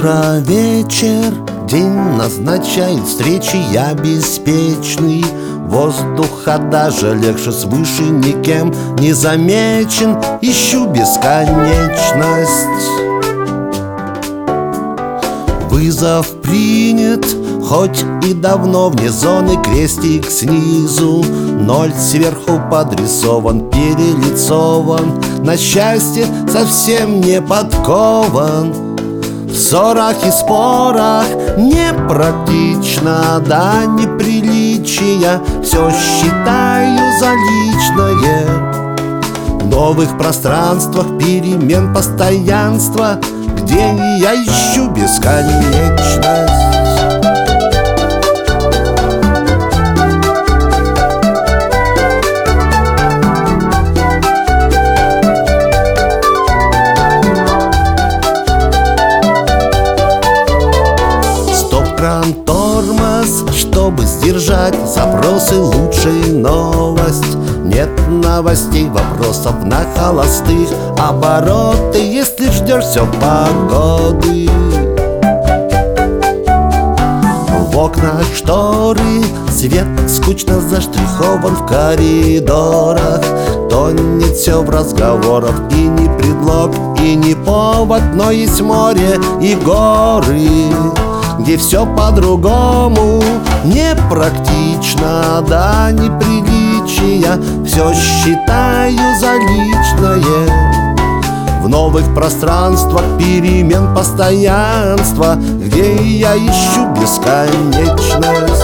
Утро, вечер, день назначает встречи я беспечный. Воздуха даже легче, свыше никем не замечен. Ищу бесконечность. Вызов принят, хоть и давно вне зоны. Крестик снизу, 0 сверху подрисован, перелицован. На счастье совсем не подкован. В ссорах и спорах непрактично, да неприличия все считаю за личное. В новых пространствах перемен постоянства, где я ищу бесконечность. Кран, тормоз, чтобы сдержать запросы, лучшая новость. Нет новостей, вопросов на холостых обороты, если ждешь все погоды. В окнах шторы, свет скучно заштрихован в коридорах. Тонет все в разговорах, и не предлог, и не повод, но есть море и горы, где все по-другому, непрактично, да неприличия все считаю за личное. В новых пространствах перемен постоянства, где я ищу бесконечность.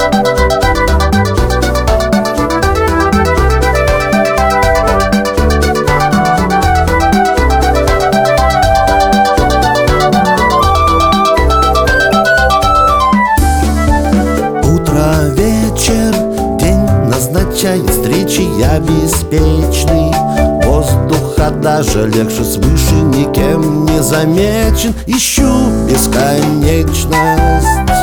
Вечер, день назначает встречи я беспечный. Воздуха даже легче, свыше никем не замечен. Ищу бесконечность.